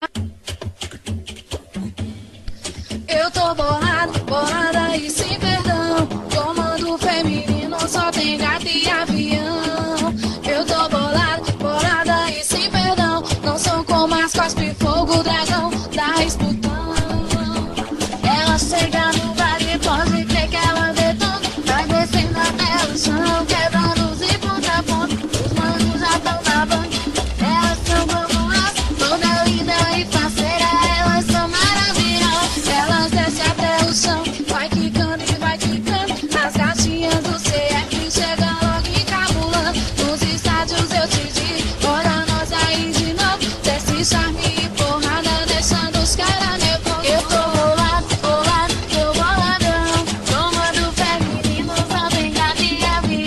Eu tô bolada, bolada e sem perdão. Comando feminino, só tem gato e avião. Eu tô bolada, bolada e sem perdão. Não sou como as cospe fogo, dragão da Esputão. Ela chega no bar e pode crer que ela detona. Vai descendo até o chão, quebrando os e ponta a ponta. Os manos já tão na banca. Elas são como as, toda linda e faceira. Elas são maravilhosas. Elas descem até o chão, vai quicando e vai quicando. As gatinhas do CF chegam logo encabulando. Nos estádios eu te digo, olha nós aí de novo. Desce charme e porrada, deixando os caras nervosos. Eu tô bolado, bolado, tô boladão. Comando feminino, só tem gato e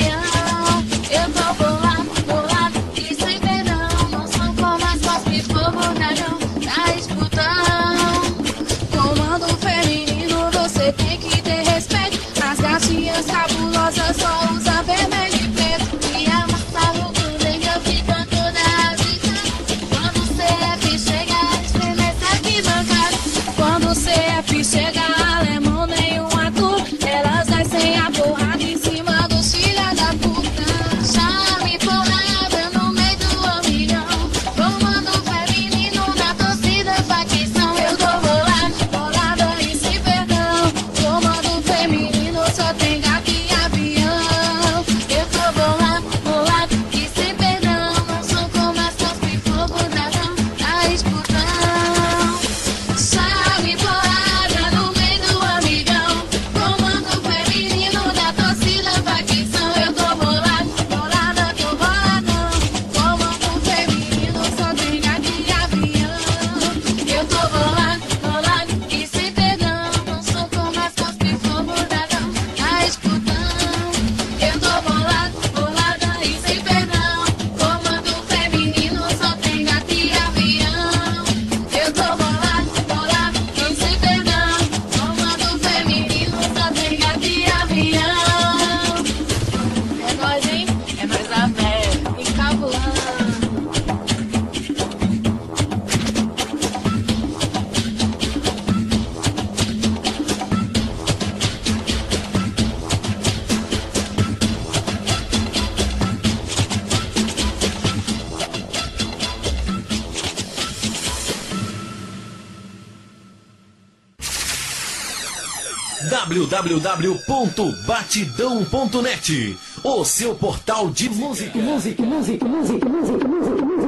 avião. Eu tô bolado, bolado e sem perdão. Não sou como as cospe fogo, dragão da Esputão. Comando feminino, você tem que ter respeito. As gatinhas cabulosas só usam vermelho e preto. E a massa rubro-negra fica toda agitada. Quando o CF chega, estremece aqui bancada. Quando o CF chega, alemão nenhum ator. Elas descem a porrada em cima dos filha da puta. Chame porrada no meio do amigão. Comando feminino na torcida, facção. Eu tô bolada, bolada e sem perdão. Comando feminino, só tem gato e avião. Eu tô bolada, bolada e sem perdão. Não sou como as cospe fogo, dragão da Esputão. Chave porrada no meio do amigão. Comando feminino da torcida, facção. Eu tô bolada, bolada, tô boladão. Comando feminino, só tem gato e avião. Eu tô bolada, bolada e sem perdão. Não sou como as cospe fogo, dragão da Esputão. Eu tô bolada, bolada e sem perdão. Comando feminino, só tem gato e avião. Eu tô bolada, bolada e sem perdão. Comando feminino, só tem gato e avião. É nóis, hein? É nóis a fé, encabulando. www.batidão.net, o seu portal de música.